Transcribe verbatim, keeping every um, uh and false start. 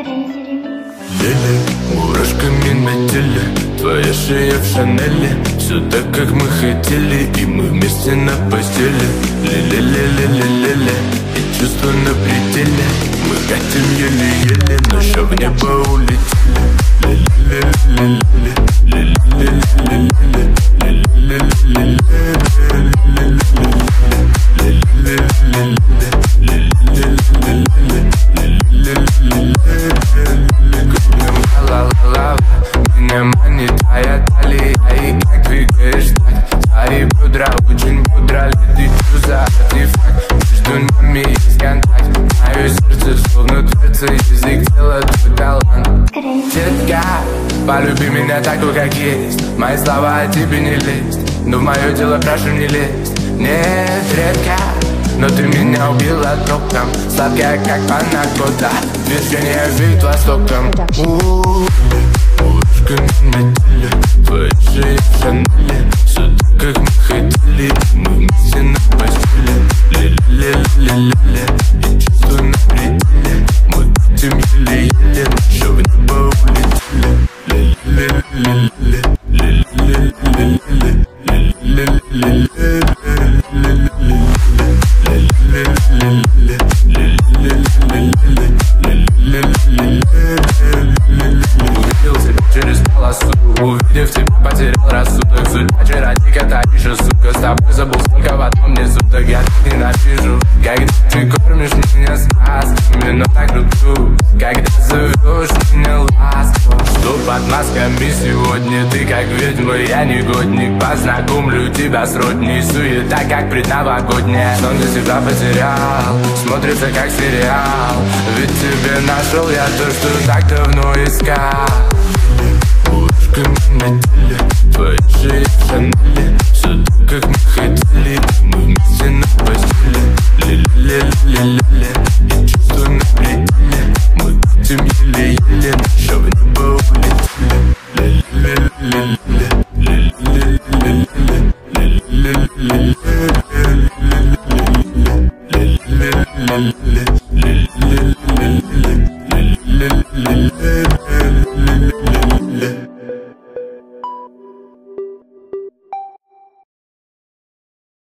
Лили, мурашками на теле, твоя шея в Шанели. Все так, как мы хотели, и мы вместе на постели. Лили-ли-ли-ли-ли-ли, и чувства на пределе. Мы хотим еле-еле, но шо в небо улетели. Лили-ли-ли-ли-ли, лили-ли-ли-ли-ли, лили-ли-ли-ли-ли, меня манит твоя талия, и как двигаешь так. Твои бедра очень бодро, летит за артефакт. Между нами есть контакт, мое сердце словно дверца, язык тела твой талант. Детка, полюби меня такой, как есть. Мои слова о тебе не лезть, но в мое дело прошу не лезть. Нет, редко, но ты меня убила током. Сладкая, как панакота, движение веет востоком. Мурашками на теле, твоя шея в Шанели. Все так, как мы хотели, мы вместе на постели. Лили-ли-ли-ли-ли, и чувства на пределе. Мы хотим еле-еле, но шо в небо улетели. Лили-ли-ли-ли-ли, лили-ли-ли-ли-ли, лили-ли-ли-ли-ли, через полосу. Увидев тебя, потерял рассудок. Судьба чародейка, та еще, сука. С тобой забыл, сколько в одном мне суток. Я так ненавижу, когда ты кормишь меня сказками. Но так люблю, когда зовешь меня ласково. Что под масками сегодня ты как ведьма, я негодник. Познакомлю тебя с родней. Суета, как предновогодняя. Сон для себя потерял, смотрится как сериал. Ведь тебе нашел я то, что так давно искал. Мурашками на теле, твоя шея в Шанели. Все так, как мы хотели, мы вместе на постели. Лили-ли-ли-ли-ли, и чувства на пределе. Мы хотим еле-еле, но шо в небо улетели. Лили-ли-ли-ли-ли, лили-ли-ли-ли-ли, лили-ли-ли-ли-ли, лили-ли-ли-ли-ли.